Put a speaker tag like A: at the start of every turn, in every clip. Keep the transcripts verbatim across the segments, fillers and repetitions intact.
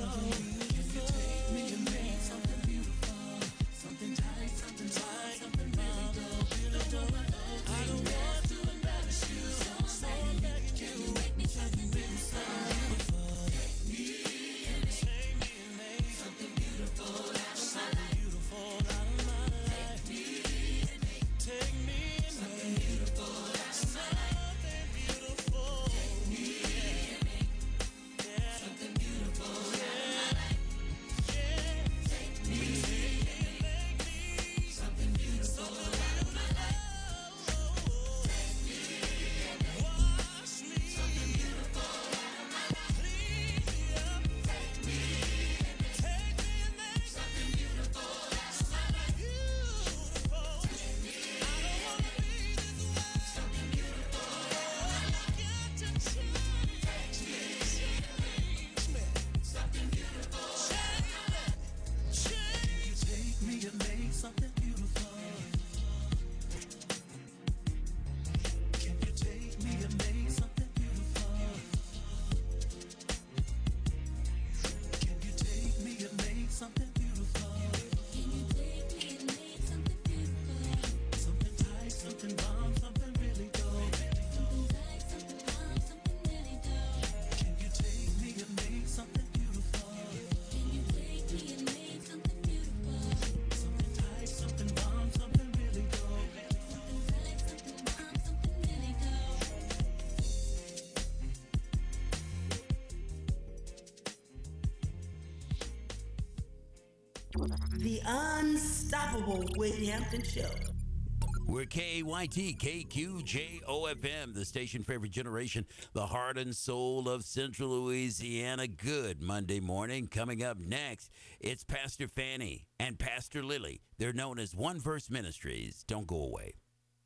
A: The Unstoppable Whitney Hampton Show.
B: We're K A Y T, K Q J O F M, the station for every generation, the heart and soul of Central Louisiana. Good Monday morning. Coming up next, it's Pastor Fanny and Pastor Lily. They're known as One Verse Ministries. Don't go away.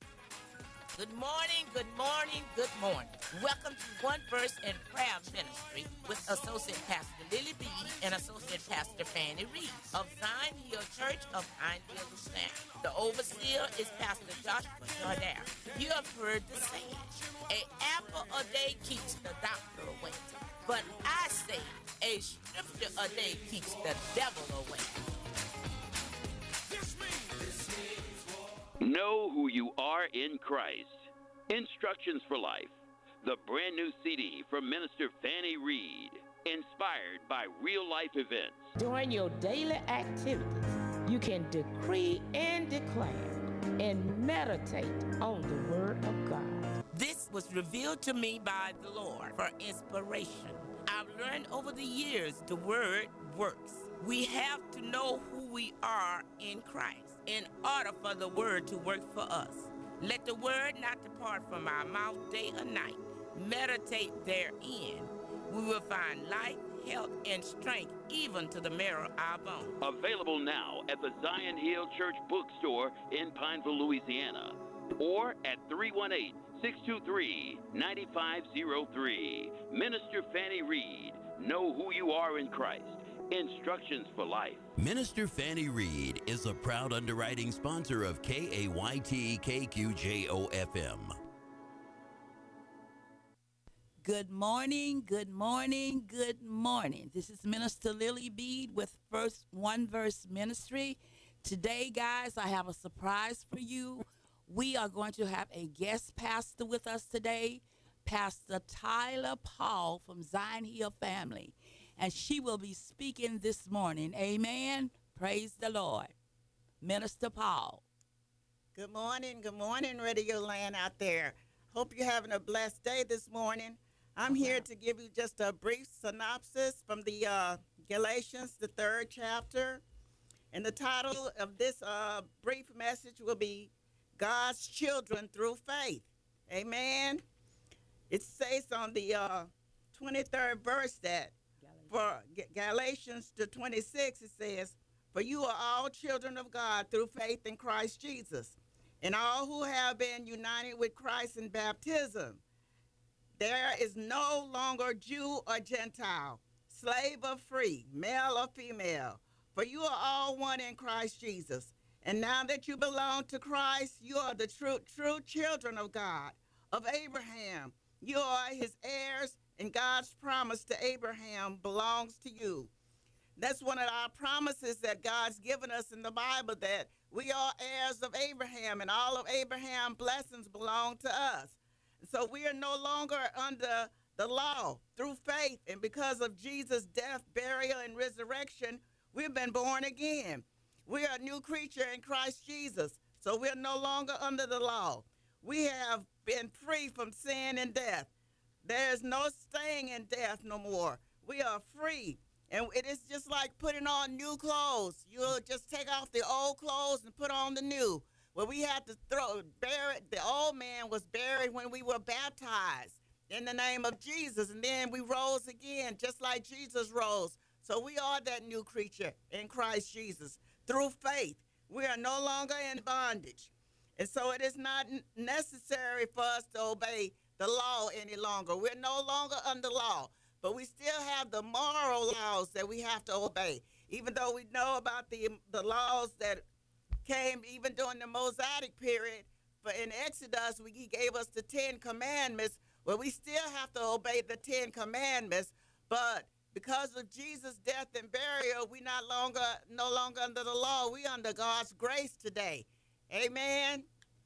C: Good morning, good morning, good morning. Welcome to One Verse and Prayer Ministry with Associate Pastor Lily B. and Associate Pastor Fanny Reed of Zion Hill Church of Pineville, Louisiana. The overseer is Pastor Joshua Jordan. You have heard the saying, an apple a day keeps the doctor away. But I say, a scripture a day keeps the devil away.
B: Know who you are in Christ. Instructions for Life. The brand new C D from Minister Fanny Reed. Inspired by real life events.
C: During your daily activities, you can decree and declare and meditate on the Word of God. This was revealed to me by the Lord for inspiration. I've learned over the years the Word works. We have to know who we are in Christ in order for the Word to work for us. Let the Word not depart from our mouth day or night. Meditate therein. We will find life, health, and strength even to the marrow of our bones.
B: Available now at the Zion Hill Church Bookstore in Pineville, Louisiana, or at three one eight, six two three, nine five zero three. Minister Fanny Reed. Know who you are in Christ. Instructions for Life. Minister Fanny Reed is a proud underwriting sponsor of K A Y T K Q J O F M.
D: Good morning, good morning, good morning. This is Minister Lily Bede with First One Verse Ministry. Today, guys, I have a surprise for you. We are going to have a guest pastor with us today, Pastor Tyler Paul from Zion Hill Family. And she will be speaking this morning. Amen. Praise the Lord. Minister Paul.
E: Good morning. Good morning, Radio Land out there. Hope you're having a blessed day this morning. I'm
D: Okay.
E: here to give you just a brief synopsis from the uh, Galatians, the third chapter. And the title of this uh, brief message will be God's Children Through Faith. Amen. It says on the uh, twenty-third verse that for Galatians to twenty-six, it says, for you are all children of God through faith in Christ Jesus, and all who have been united with Christ in baptism. There is no longer Jew or Gentile, slave or free, male or female, for you are all one in Christ Jesus. And now that you belong to Christ, you are the true, true children of God, of Abraham. You are his heirs, and God's promise to Abraham belongs to you. That's one of our promises that God's given us in the Bible, that we are heirs of Abraham, and all of Abraham's blessings belong to us. So we are no longer under the law. Through faith and because of Jesus' death, burial, and resurrection, we've been born again. We are a new creature in Christ Jesus. So we're no longer under the law. We have been free from sin and death. There's no staying in death no more. We are free. And it is just like putting on new clothes. You'll just take off the old clothes and put on the new. Well, we had to throw, bury, the old man was buried when we were baptized in the name of Jesus. And then we rose again, just like Jesus rose. So we are that new creature in Christ Jesus through faith. We are no longer in bondage. And so it is not necessary for us to obey the law any longer. We're no longer under law, but we still have the moral laws that we have to obey. Even though we know about the, the laws that came even during the Mosaic period, but in Exodus, we, he gave us the Ten Commandments. Well, we still have to obey the Ten Commandments, but because of Jesus' death and burial, we not longer, no longer under the law. We under God's grace today. Amen.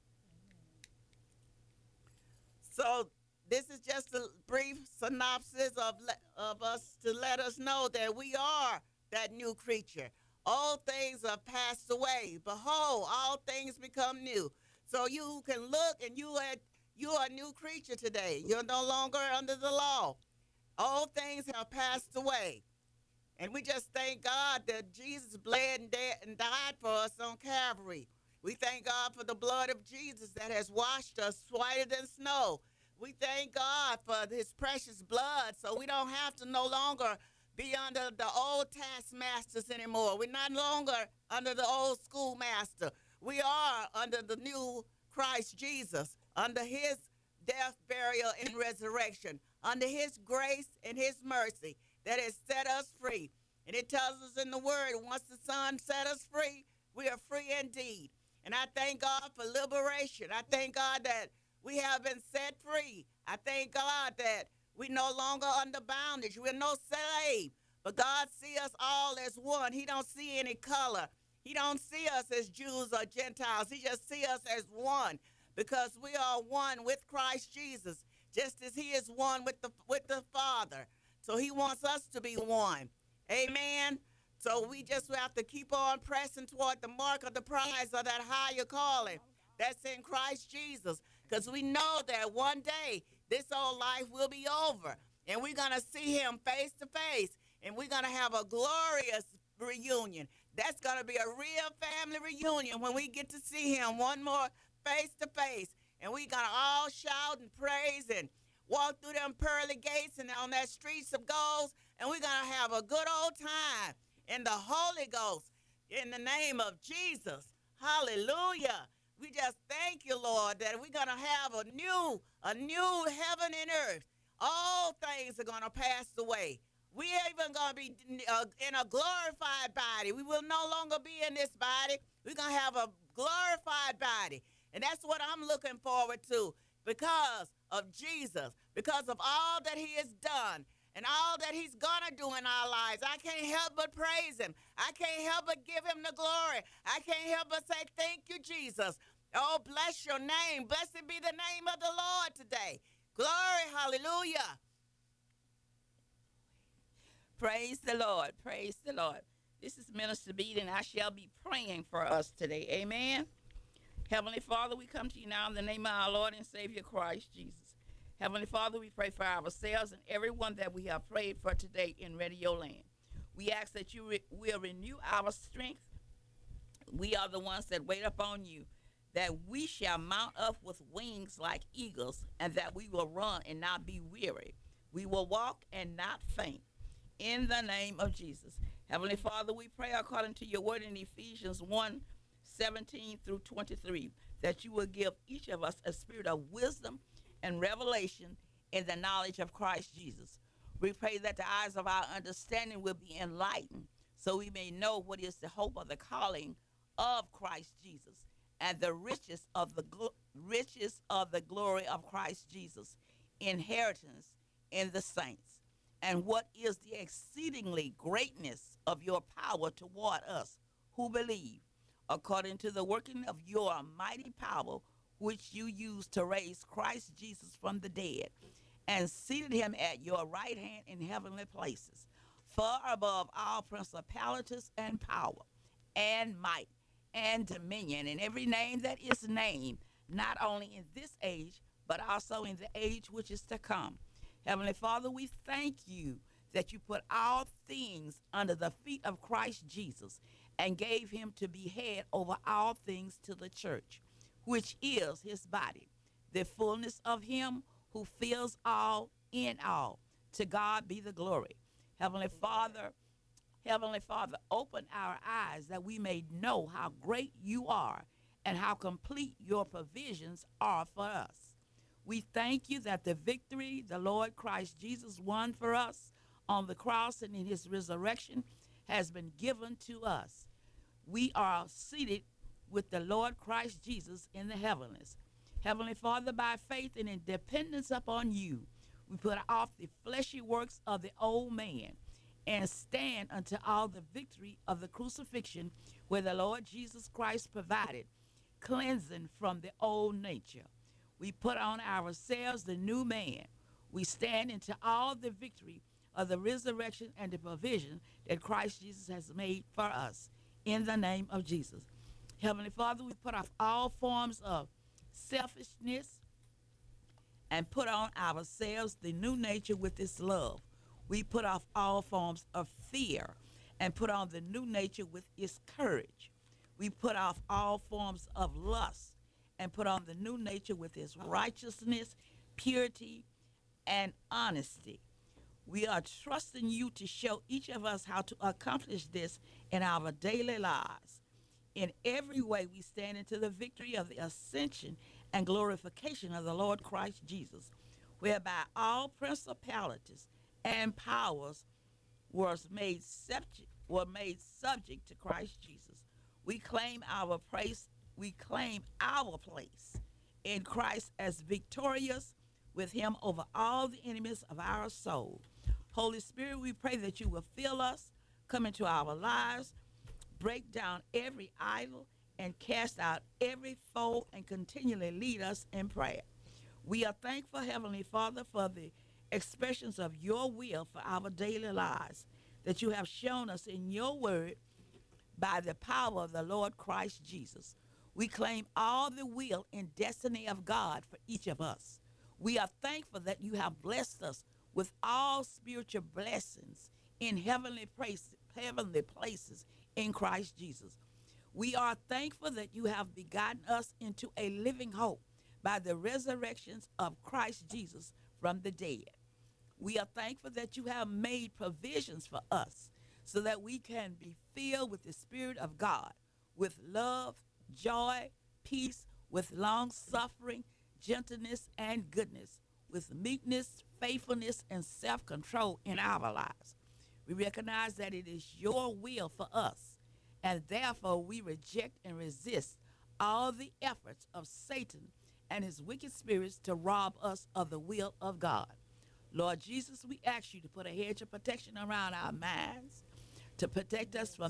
E: So this is just a brief synopsis of, of us to let us know that we are that new creature. All things have passed away. Behold, all things become new. So you can look and you are, you are a new creature today. You're no longer under the law. All things have passed away. And we just thank God that Jesus bled and, dead and died for us on Calvary. We thank God for the blood of Jesus that has washed us whiter than snow. We thank God for his precious blood, so we don't have to no longer be under the old taskmasters anymore. We're not longer under the old schoolmaster. We are under the new Christ Jesus, under his death, burial, and resurrection, under his grace and his mercy that has set us free. And it tells us in the word, once the Son set us free, we are free indeed. And I thank God for liberation. I thank God that we have been set free. I thank God that we're no longer under bondage. We're no slave. But God see us all as one. He don't see any color. He don't see us as Jews or Gentiles. He just see us as one, because we are one with Christ Jesus, just as he is one with the with the Father. So he wants us to be one. Amen. So we just have to keep on pressing toward the mark of the prize of that higher calling that's in Christ Jesus, because we know that one day this old life will be over, and we're going to see him face to face, and we're going to have a glorious reunion. That's going to be a real family reunion when we get to see him one more face to face, and we're going to all shout and praise and walk through them pearly gates and on that streets of gold, and we're going to have a good old time in the Holy Ghost in the name of Jesus. Hallelujah. We just thank you, Lord, that we're going to have a new, a new heaven and earth. All things are going to pass away. We are even going to be uh, in a glorified body. We will no longer be in this body. We're going to have a glorified body. And that's what I'm looking forward to, because of Jesus, because of all that he has done and all that he's going to do in our lives. I can't help but praise him. I can't help but give him the glory. I can't help but say, thank you, Jesus. Oh, bless your name. Blessed be the name of the Lord today. Glory, hallelujah.
D: Praise the Lord. Praise the Lord. This is Minister Beat, and I shall be praying for us today. Amen. Heavenly Father, we come to you now in the name of our Lord and Savior Christ Jesus. Heavenly Father, we pray for ourselves and everyone that we have prayed for today in Radio Land. We ask that you re- will renew our strength. We are the ones that wait upon you, that we shall mount up with wings like eagles, and that we will run and not be weary. We will walk and not faint. In the name of Jesus. Heavenly Father, we pray according to your word in Ephesians one, seventeen through twenty-three, that you will give each of us a spirit of wisdom and revelation in the knowledge of Christ Jesus. We pray that the eyes of our understanding will be enlightened, so we may know what is the hope of the calling of Christ Jesus, and the riches of the gl- riches of the glory of Christ Jesus, inheritance in the saints. And what is the exceedingly greatness of your power toward us who believe, according to the working of your mighty power, which you used to raise Christ Jesus from the dead, and seated him at your right hand in heavenly places, far above all principalities and power, and might, and dominion, and every name that is named, not only in this age, but also in the age which is to come. Heavenly Father, we thank you that you put all things under the feet of Christ Jesus and gave him to be head over all things to the church, which is his body, the fullness of him who fills all in all. To God be the glory. Heavenly Father, Heavenly Father, open our eyes that we may know how great you are and how complete your provisions are for us. We thank you that the victory the Lord Christ Jesus won for us on the cross and in his resurrection has been given to us. We are seated with the Lord Christ Jesus in the heavens. Heavenly Father, by faith and in dependence upon you, we put off the fleshy works of the old man and stand unto all the victory of the crucifixion, where the Lord Jesus Christ provided cleansing from the old nature. We put on ourselves the new man. We stand into all the victory of the resurrection and the provision that Christ Jesus has made for us in the name of Jesus. Heavenly Father, we put off all forms of selfishness and put on ourselves the new nature with its love. We put off all forms of fear and put on the new nature with its courage. We put off all forms of lust and put on the new nature with its righteousness, purity, and honesty. We are trusting you to show each of us how to accomplish this in our daily lives. In every way, we stand into the victory of the ascension and glorification of the Lord Christ Jesus, whereby all principalities and powers was made subject, were made subject to Christ Jesus. We claim our place, we claim our place in Christ as victorious with him over all the enemies of our soul. Holy Spirit, we pray that you will fill us, come into our lives, break down every idol, and cast out every foe, and continually lead us in prayer. We are thankful, Heavenly Father, for the expressions of your will for our daily lives that you have shown us in your word by the power of the Lord Christ Jesus. We claim all the will and destiny of God for each of us. We are thankful that you have blessed us with all spiritual blessings in heavenly places, heavenly places in Christ Jesus. We are thankful that you have begotten us into a living hope by the resurrections of Christ Jesus from the dead. We are thankful that you have made provisions for us so that we can be filled with the Spirit of God, with love, joy, peace, with long suffering, gentleness, and goodness, with meekness, faithfulness, and self-control in our lives. We recognize that it is your will for us, and therefore we reject and resist all the efforts of Satan and his wicked spirits to rob us of the will of God. Lord Jesus, we ask you to put a hedge of protection around our minds, to protect us from